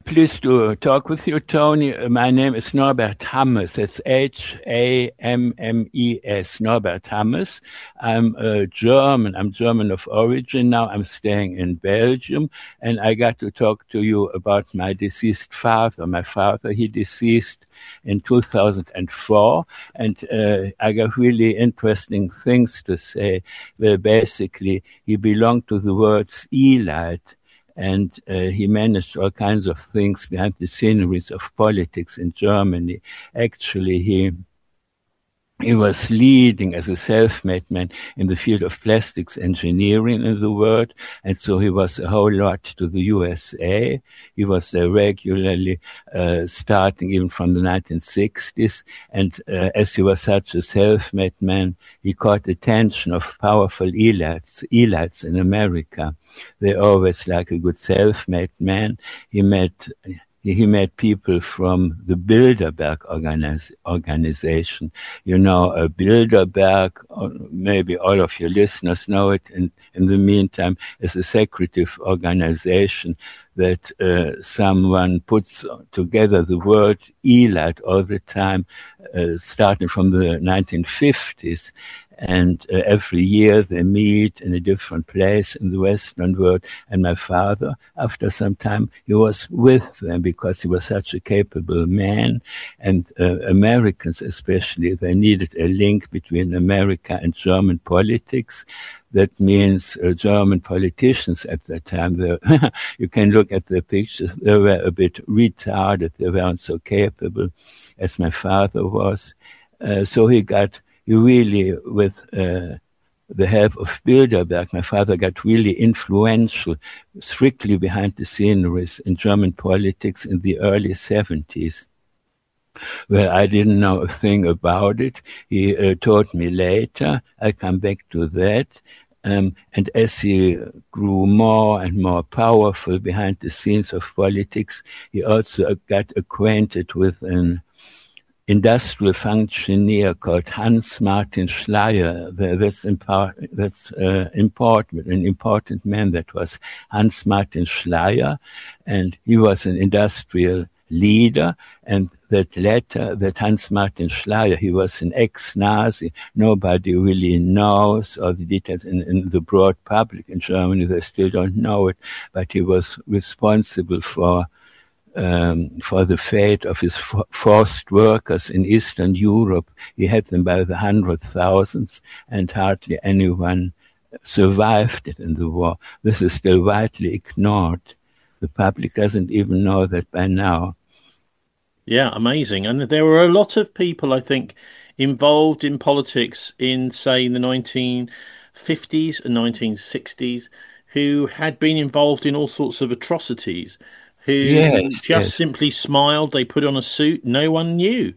Pleased to talk with you, Tony. My name is Norbert Hammes. It's Hammes, Norbert Hammes. I'm German. I'm German of origin now. I'm staying in Belgium, and I got to talk to you about my deceased father. My father, he deceased in 2004, and I got really interesting things to say. Well, basically, he belonged to the world's elite. And he managed all kinds of things behind the sceneries of politics in Germany. Actually, he was leading as a self-made man in the field of plastics engineering in the world, and so he was a whole lot to the USA. He was regularly starting even from the 1960s, and as he was such a self-made man, he caught the attention of powerful elites in America. They always like a good self-made man. He met people from the Bilderberg organization. You know, Bilderberg, maybe all of your listeners know it, and in the meantime, is a secretive organization that someone puts together the word elite all the time, starting from the 1950s. And every year they meet in a different place in the Western world. And my father, after some time, he was with them because he was such a capable man. And Americans especially, they needed a link between America and German politics. That means German politicians at that time, you can look at the pictures, they were a bit retarded. They weren't so capable as my father was. So he really, with the help of Bilderberg, my father got really influential, strictly behind the sceneries in German politics in the early 70s. Well, I didn't know a thing about it. He taught me later. I'll come back to that. And as he grew more and more powerful behind the scenes of politics, he also got acquainted with an industrial functioneer called Hans Martin Schleyer. That's important, an important man that was Hans Martin Schleyer, and he was an industrial leader, and that Hans Martin Schleyer, he was an ex-Nazi. Nobody really knows all the details in the broad public in Germany. They still don't know it, but he was responsible for the fate of his forced workers in Eastern Europe. He had them by the 100,000s, and hardly anyone survived it in the war. This is still widely ignored. The public doesn't even know that by now. Yeah, amazing. And there were a lot of people, I think, involved in politics in, say, the 1950s and 1960s who had been involved in all sorts of atrocities, who simply smiled. They put on a suit. No one knew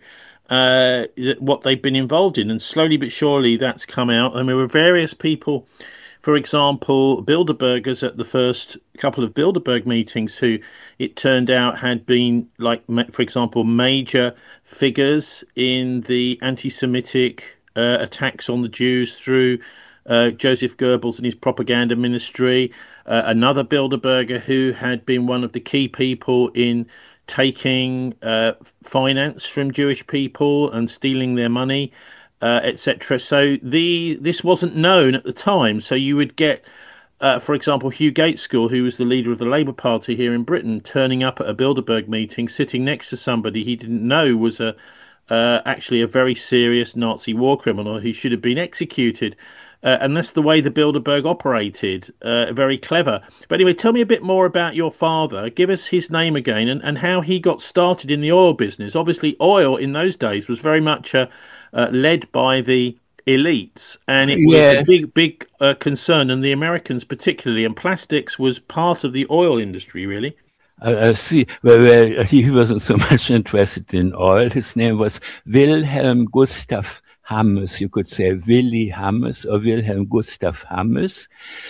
what they'd been involved in. And slowly but surely that's come out. And there were various people, for example, Bilderbergers at the first couple of Bilderberg meetings who it turned out had been, like, for example, major figures in the anti-Semitic attacks on the Jews through Joseph Goebbels and his propaganda ministry. Another Bilderberger who had been one of the key people in taking finance from Jewish people and stealing their money, etc. So this wasn't known at the time. So you would get, for example, Hugh Gaitskell, who was the leader of the Labour Party here in Britain, turning up at a Bilderberg meeting, sitting next to somebody he didn't know was actually a very serious Nazi war criminal who should have been executed. And that's the way the Bilderberg operated. Very clever. But anyway, tell me a bit more about your father. Give us his name again and how he got started in the oil business. Obviously, oil in those days was very much led by the elites, and it was a big concern, and the Americans particularly, and plastics was part of the oil industry, really. I see. Well, he wasn't so much interested in oil. His name was Wilhelm Gustav Hammes. You could say Willy Hammes or Wilhelm Gustav Hammes.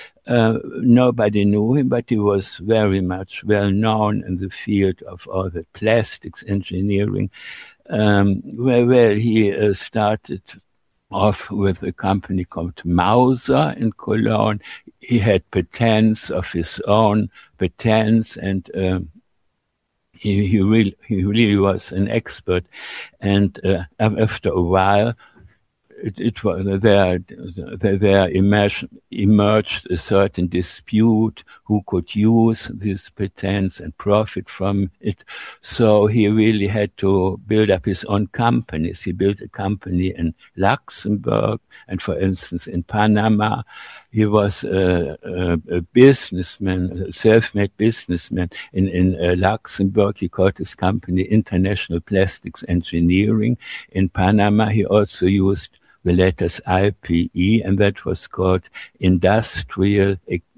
Nobody knew him, but he was very much well known in the field of all the plastics engineering. He started off with a company called Mauser in Cologne. He had patents of his own, and he really was an expert. And after a while, it was there emerged a certain dispute who could use this patents and profit from it. So he really had to build up his own companies. He built a company in Luxembourg and, for instance, in Panama. He was a businessman, a self-made businessman in Luxembourg. He called his company International Plastics Engineering. In Panama, he also used the letters IPE, and that was called Industrial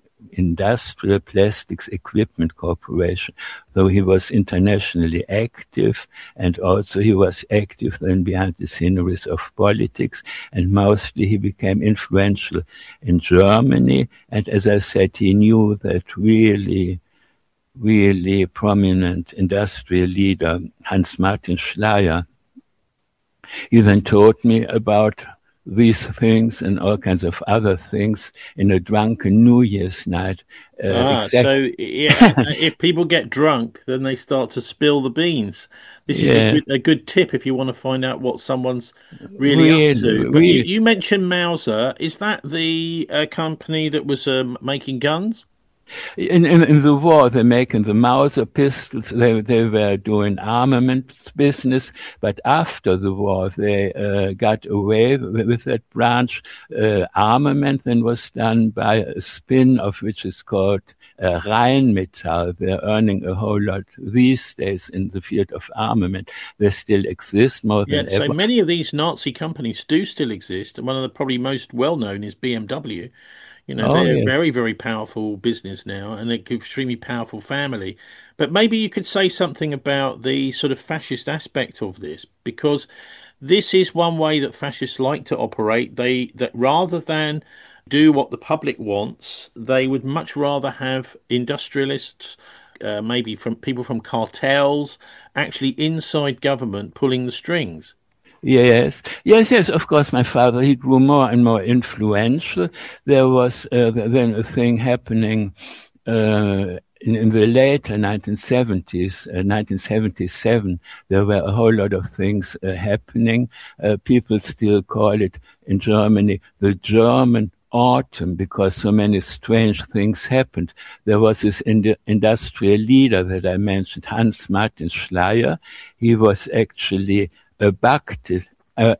Plastics Equipment Corporation. Though he was internationally active, and also he was active then behind the sceneries of politics, and mostly he became influential in Germany. And as I said, he knew that really prominent industrial leader, Hans-Martin Schleyer. He then told me about these things and all kinds of other things in a drunken New Year's night. So if people get drunk, then they start to spill the beans. This is a good tip if you want to find out what someone's really up to. But you mentioned Mauser. Is that the company that was making guns? In the war, they're making the Mauser pistols. They were doing armaments business, but after the war, they got away with that branch. Armament then was done by a spin-off, which is called Rheinmetall. They're earning a whole lot these days in the field of armament. They still exist more than ever. So many of these Nazi companies do still exist, and one of the probably most well-known is BMW. They're a very, very powerful business now, and an extremely powerful family. But maybe you could say something about the sort of fascist aspect of this, because this is one way that fascists like to operate. That rather than do what the public wants, they would much rather have industrialists, maybe from people from cartels, actually inside government pulling the strings. Yes, of course, my father, he grew more and more influential. There was then a thing happening in the later 1970s, 1977. There were a whole lot of things happening. People still call it in Germany the German autumn, because so many strange things happened. There was this industrial leader that I mentioned, Hans-Martin Schleyer. He was actually abducted or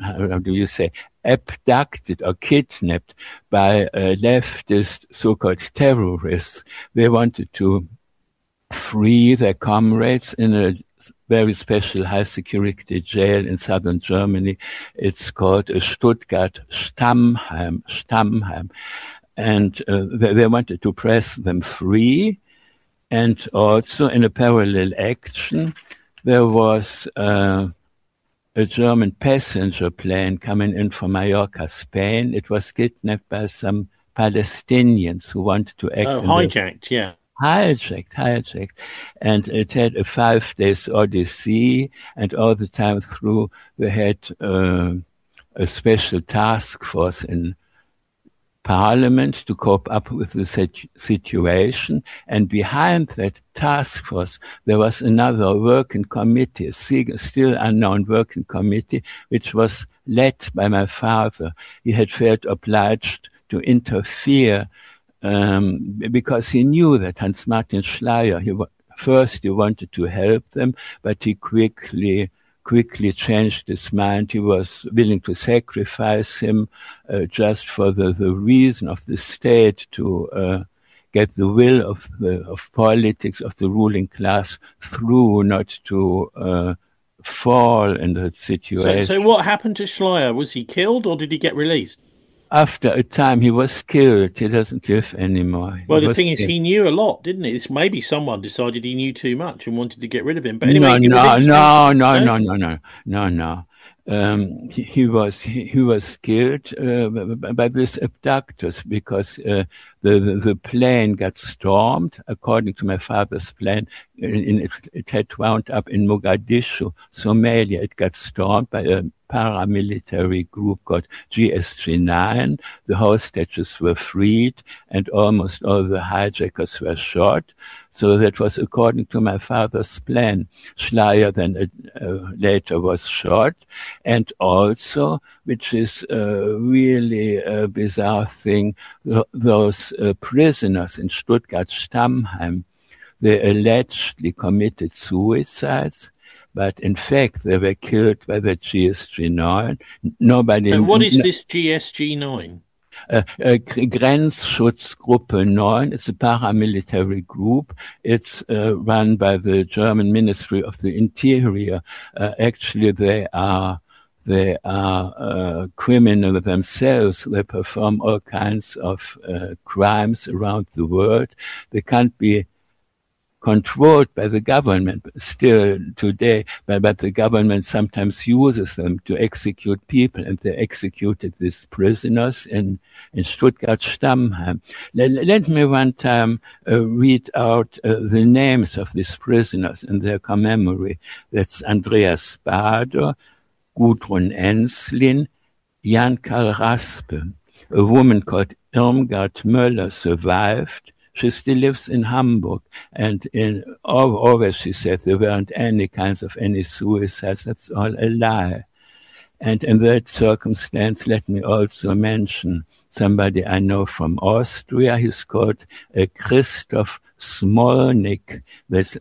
kidnapped by leftist so-called terrorists. They wanted to free their comrades in a very special high-security jail in southern Germany. It's called Stuttgart Stammheim. And they wanted to press them free. And also in a parallel action, there was a German passenger plane coming in from Mallorca, Spain. It was kidnapped by some Palestinians who wanted to act. Hijacked. Hijacked. And it had a 5 days odyssey, and all the time through they had a special task force in Parliament to cope up with the situation, and behind that task force there was another working committee, a still unknown working committee, which was led by my father. He had felt obliged to interfere because he knew that Hans-Martin Schleyer, first he wanted to help them, but he quickly changed his mind. He was willing to sacrifice him just for the reason of the state to get the will of politics, of the ruling class through, not to fall in that situation. So what happened to Schleyer? Was he killed or did he get released? After a time, he was killed. He doesn't live anymore. Well, the thing is, he knew a lot, didn't he? Maybe someone decided he knew too much and wanted to get rid of him. But anyway, no. He was killed by these abductors because the plane got stormed. According to my father's plan, it had wound up in Mogadishu, Somalia. It got stormed by a paramilitary group called GSG-9. The hostages were freed and almost all the hijackers were shot. So that was according to my father's plan. Schleyer then later was shot. And also, which is really a bizarre thing, those prisoners in Stuttgart-Stammheim, they allegedly committed suicides, but in fact they were killed by the GSG-9. Nobody. And what is this GSG-9? Grenzschutzgruppe 9. It's a paramilitary group. It's run by the German Ministry of the Interior. Actually, they are criminal themselves. They perform all kinds of crimes around the world. They can't be controlled by the government still today, but the government sometimes uses them to execute people, and they executed these prisoners in Stuttgart-Stammheim. Let me one time read out the names of these prisoners and their commemory. That's Andreas Bader, Gudrun Enslin, Jan Karl Raspe. A woman called Irmgard Möller survived. She still lives in Hamburg, and always she said there weren't any suicides. That's all a lie. And in that circumstance, let me also mention somebody I know from Austria. He's called Christoph Smolnik. That's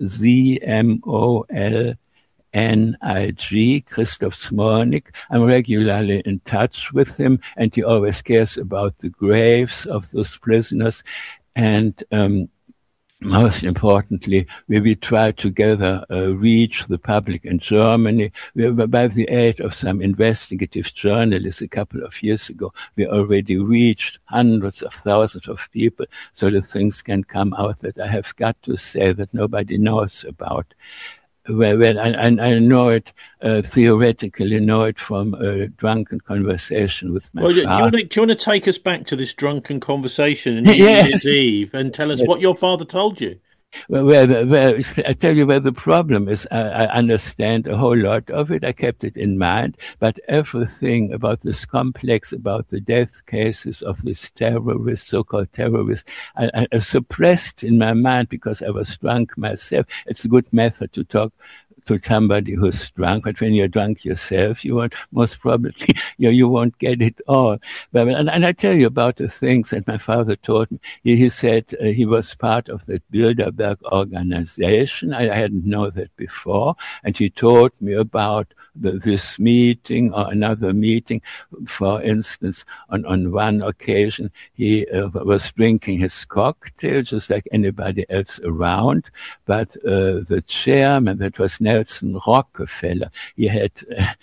Z-M-O-L-N-I-G, Christoph Smolnik. I'm regularly in touch with him, and he always cares about the graves of those prisoners. And most importantly, we try together reach the public in Germany. By the aid of some investigative journalists a couple of years ago, we already reached hundreds of thousands of people, so that things can come out that I have got to say that nobody knows about. Well, I know it, theoretically know it from a drunken conversation with my father. Do you want to take us back to this drunken conversation in New Year's Eve and tell us what your father told you? Well, I tell you where the problem is. I understand a whole lot of it. I kept it in mind, but everything about this complex, about the death cases of these terrorists, so-called terrorists, I suppressed in my mind because I was drunk myself. It's a good method to talk to somebody who's drunk, but when you're drunk yourself, you won't, most probably, you won't get it all. But, and I tell you about the things that my father taught me. He said he was part of that Bilderberg organization. I hadn't known that before. And he taught me about this meeting or another meeting. For instance, on one occasion, he was drinking his cocktail just like anybody else around. But the chairman, that was Nelson Rockefeller, he had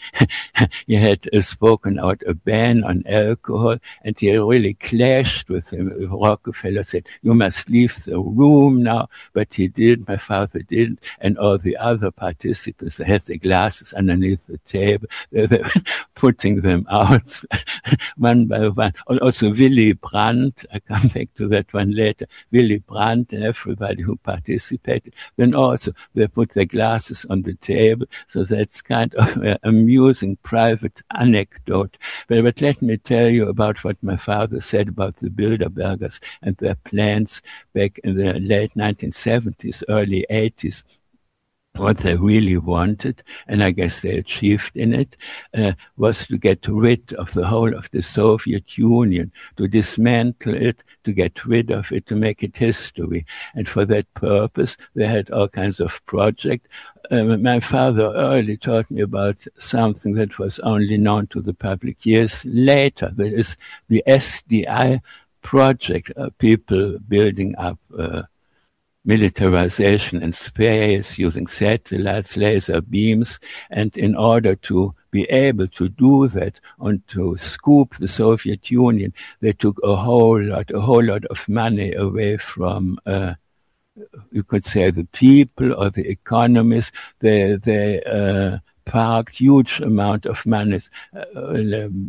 spoken out a ban on alcohol, and he really clashed with him. Rockefeller said, "You must leave the room now," but he did. My father didn't, and all the other participants, they had their glasses underneath the table. They were putting them out one by one. Also Willy Brandt, I come back to that one later. Willy Brandt and everybody who participated. Then also they put their glasses on the table. So that's kind of an amusing private anecdote. But let me tell you about what my father said about the Bilderbergers and their plans back in the late 1970s, early 80s. What they really wanted, and I guess they achieved in it, was to get rid of the whole of the Soviet Union, to dismantle it, to get rid of it, to make it history. And for that purpose, they had all kinds of projects. My father early taught me about something that was only known to the public years later. That is the SDI project, people building up militarization in space using satellites, laser beams, and in order to be able to do that and to scoop the Soviet Union, they took a whole lot of money away from, you could say, the people or the economies. They parked huge amount of money,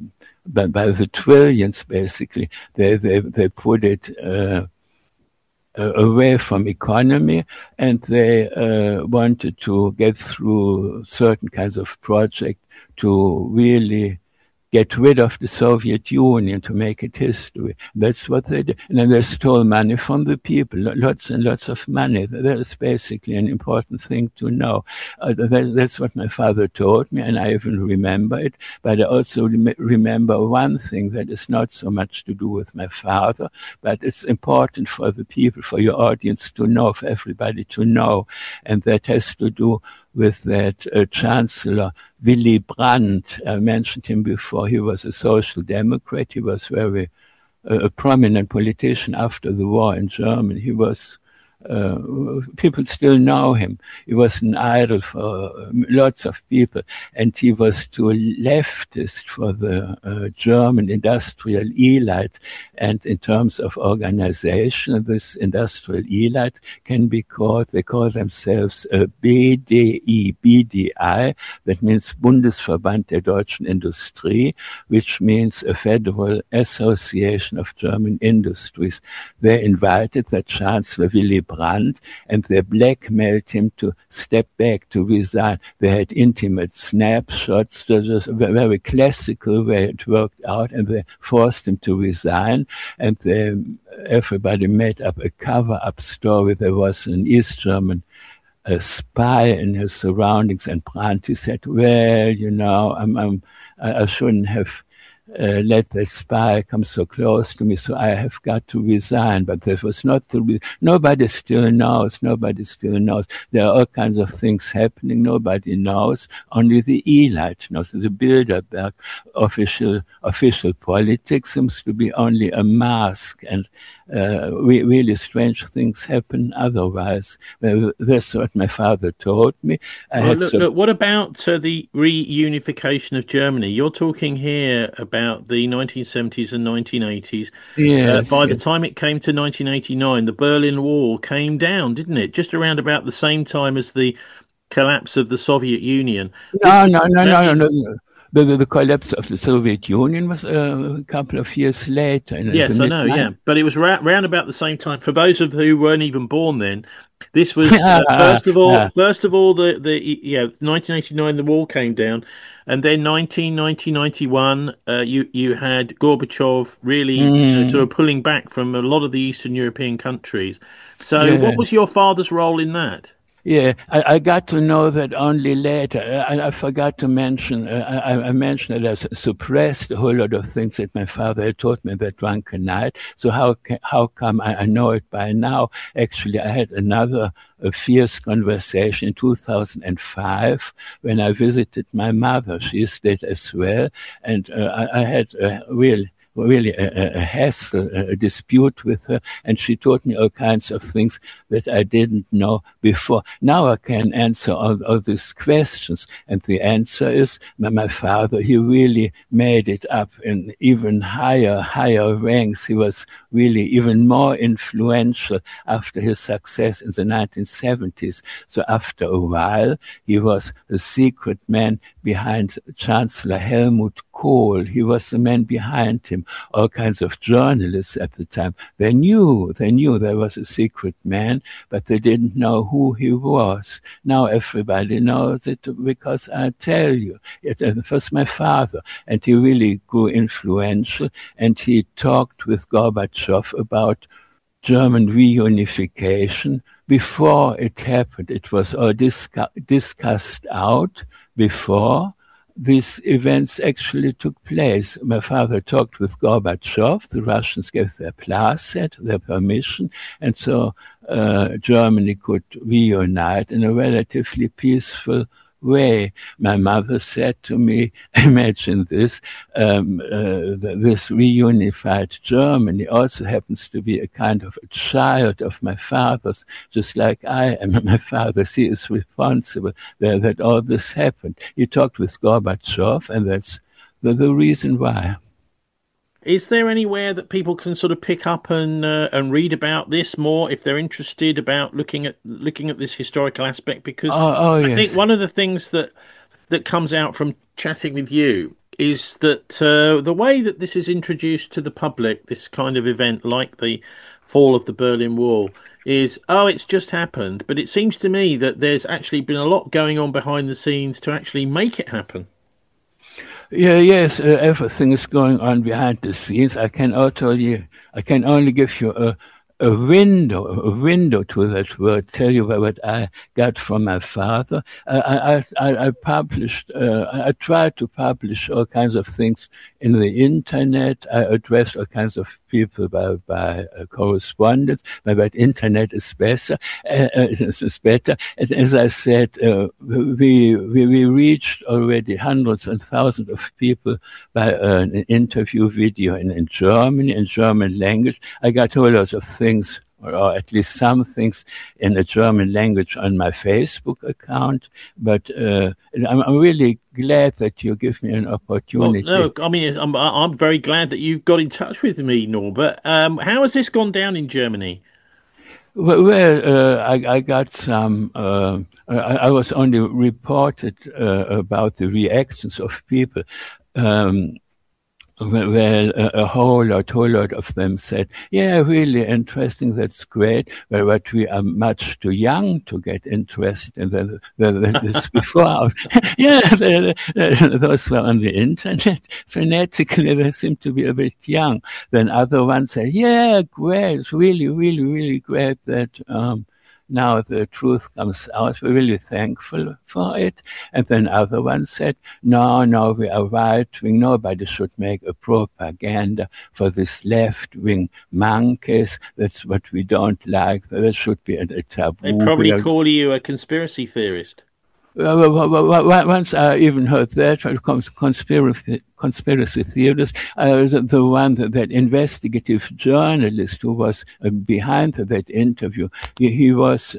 by the trillions, basically. They put it away from economy, and they wanted to get through certain kinds of projects to really get rid of the Soviet Union, to make it history. That's what they did. And then they stole money from the people, lots and lots of money. That is basically an important thing to know. That's what my father told me, and I even remember it. But I also remember one thing that is not so much to do with my father, but it's important for the people, for your audience to know, for everybody to know. And that has to do with that Chancellor Willy Brandt. I mentioned him before. He was a social democrat. He was very a prominent politician after the war in Germany. He was people still know him. He was an idol for lots of people, and he was too leftist for the German industrial elite. And in terms of organization, this industrial elite can be called, they call themselves BDI, BDI, that means Bundesverband der Deutschen Industrie, which means a Federal Association of German Industries. They invited the Chancellor Willy Brandt, and they blackmailed him to step back, to resign. They had intimate snapshots, just a very classical way it worked out, and they forced him to resign, and everybody made up a cover-up story. There was an East German spy in his surroundings, and Brandt, he said, well, you know, I shouldn't have let the spy come so close to me, so I have got to resign. But that was not nobody still knows. There are all kinds of things happening. Nobody knows. Only the elite knows. The Bilderberg official politics seems to be only a mask, and really strange things happen otherwise. That's what my father told me. Look, what about the reunification of Germany? You're talking here about the 1970s and 1980s. Yes, by the time it came to 1989, the Berlin Wall came down, didn't it? Just around about the same time as the collapse of the Soviet Union. No. The collapse of the Soviet Union was a couple of years later. Yes, I know, yeah. But it was round about the same time. For those of who weren't even born then, this was, first of all, the 1989, the wall came down. And then 1991, you had Gorbachev really sort of pulling back from a lot of the Eastern European countries. So what was your father's role in that? Yeah, I got to know that only later. I forgot to mention, I mentioned that I suppressed a whole lot of things that my father had taught me that drunken night. So how come I know it by now? Actually, I had a fierce conversation in 2005 when I visited my mother. She stayed as well. And I had a really a hassle, a dispute with her, and she taught me all kinds of things that I didn't know before. Now I can answer all these questions, and the answer is my father, he really made it up in even higher ranks. He was really even more influential after his success in the 1970s. So after a while, he was the secret man behind Chancellor Helmut Kohl. He was the man behind him. All kinds of journalists at the time, they knew there was a secret man, but they didn't know who he was. Now everybody knows it because I tell you, it was my father, and he really grew influential, and he talked with Gorbachev about German reunification before it happened. It was all discussed out before these events actually took place. My father talked with Gorbachev. The Russians gave their placet, their permission, and so Germany could reunite in a relatively peaceful way. My mother said to me, imagine this, this reunified Germany also happens to be a kind of a child of my father's, just like I am. My father, he is responsible that all this happened. He talked with Gorbachev, and that's the reason why. Is there anywhere that people can sort of pick up and read about this more if they're interested about looking at this historical aspect? Because I think one of the things that comes out from chatting with you is that the way that this is introduced to the public, this kind of event like the fall of the Berlin Wall is, oh, it's just happened. But it seems to me that there's actually been a lot going on behind the scenes to actually make it happen. Yeah, yes, everything is going on behind the scenes. I can only give you a window to that word, tell you what I got from my father. I published, I tried to publish all kinds of things in the internet. I addressed all kinds of people by correspondence, but internet is better. Is better. And as I said, we reached already hundreds and thousands of people by an interview video in Germany, in German language. I got a lot of things, or at least some things, in the German language on my Facebook account. But I'm really glad that you give me an opportunity. Well, no, I mean, I'm very glad that you've got in touch with me, Norbert. How has this gone down in Germany? Well, I got some. I was only reported about the reactions of people. Well, a whole lot of them said, yeah, really interesting, that's great, but we are much too young to get interested in this before. Yeah, those were on the internet. Phonetically, they seem to be a bit young. Then other ones say, yeah, great, it's really great that now the truth comes out. We're really thankful for it. And then other ones said, no, we are right-wing. Nobody should make a propaganda for this left-wing monkeys. That's what we don't like. That should be a taboo. They probably call you a conspiracy theorist. Once I even heard that, conspiracy theorists, the one that investigative journalist who was behind that interview, he was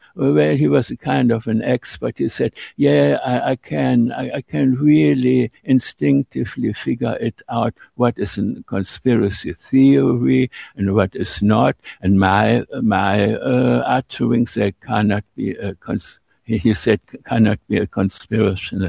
a kind of an expert. He said, yeah, I can really instinctively figure it out what is a conspiracy theory and what is not. And my utterings, they cannot be he said, cannot be a conspiracy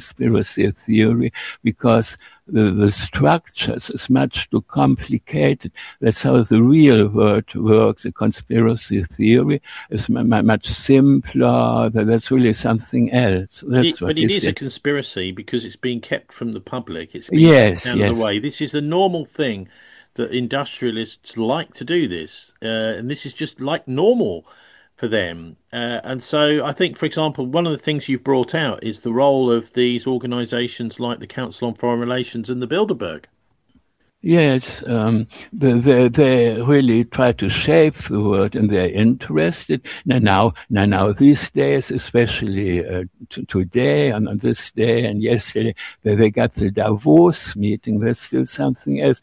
theory because the structures is much too complicated. That's how the real world works. A conspiracy theory is much simpler. That's really something else. But it is a conspiracy because it's being kept from the public. It's being kept out of the way. This is the normal thing that industrialists like to do this. And this is just like normal for them. And so I think, for example, one of the things you've brought out is the role of these organisations like the Council on Foreign Relations and the Bilderberg. Yes, they really try to shape the world, and they're interested. Now, these days, especially today, and on this day and yesterday, they got the Davos meeting. There's still something else.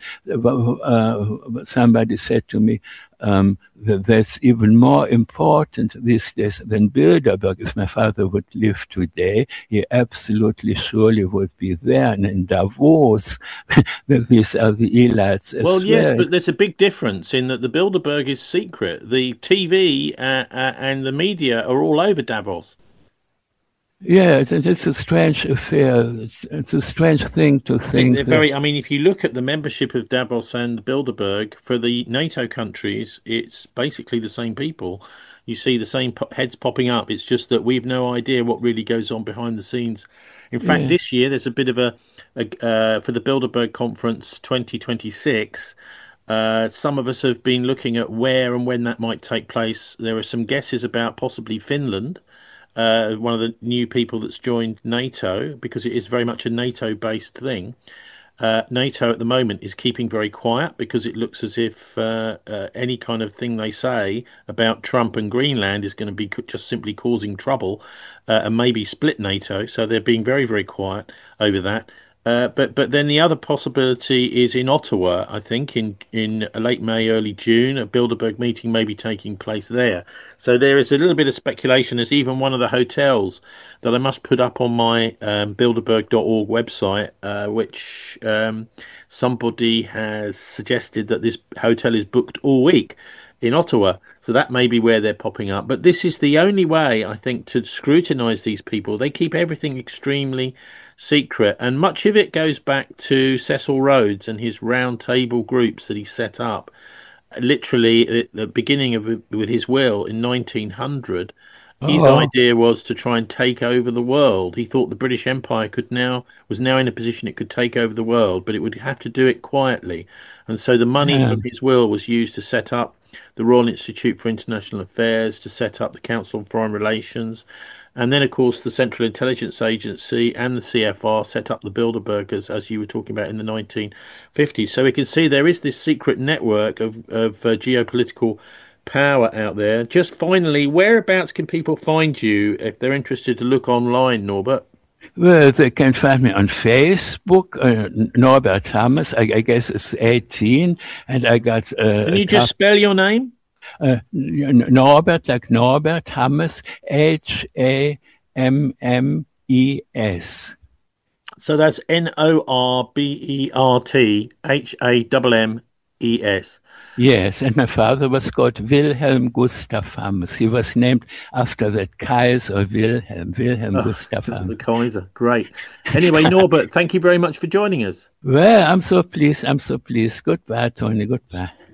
Somebody said to me, that's even more important these days than Bilderberg. If my father would live today, he absolutely surely would be there. And in Davos, these are the elites as well. Well, yes, but there's a big difference in that the Bilderberg is secret. The TV and the media are all over Davos. Yeah, it's a strange affair. It's a strange thing to think. I mean, if you look at the membership of Davos and Bilderberg for the NATO countries, it's basically the same people. You see the same heads popping up. It's just that we've no idea what really goes on behind the scenes. In fact, this year there's a bit of a for the Bilderberg conference 2026. Some of us have been looking at where and when that might take place. There are some guesses about possibly Finland. One of the new people that's joined NATO, because it is very much a NATO-based thing. NATO at the moment is keeping very quiet because it looks as if any kind of thing they say about Trump and Greenland is going to be just simply causing trouble and maybe split NATO. So they're being very, very quiet over that. But then the other possibility is in Ottawa, I think, in late May, early June, a Bilderberg meeting may be taking place there. So there is a little bit of speculation as even one of the hotels that I must put up on my Bilderberg.org website, which somebody has suggested that this hotel is booked all week in Ottawa. So that may be where they're popping up. But this is the only way, I think, to scrutinise these people. They keep everything extremely secret, and much of it goes back to Cecil Rhodes and his round table groups that he set up literally at the beginning of with his will in 1900. His Oh, idea was to try and take over the world. He thought the British Empire was now in a position it could take over the world, but it would have to do it quietly. And so the money yeah. from his will was used to set up the Royal Institute for International Affairs, to set up the Council on Foreign Relations, and then, of course, the Central Intelligence Agency and the CFR set up the Bilderbergers, as you were talking about, in the 1950s. So we can see there is this secret network of geopolitical power out there. Just finally, whereabouts can people find you if they're interested to look online, Norbert? Well, they can find me on Facebook, Norbert Thomas. I guess it's 18, and I got Can you just spell your name? Norbert, like Norbert Thomas, Hammes. So that's NORBERTHAMMES. Yes, and my father was called Wilhelm Gustav Hammes. He was named after that Kaiser Wilhelm Gustav Hammes. The Kaiser, great. Anyway, Norbert, thank you very much for joining us. Well, I'm so pleased. Goodbye, Tony. Goodbye.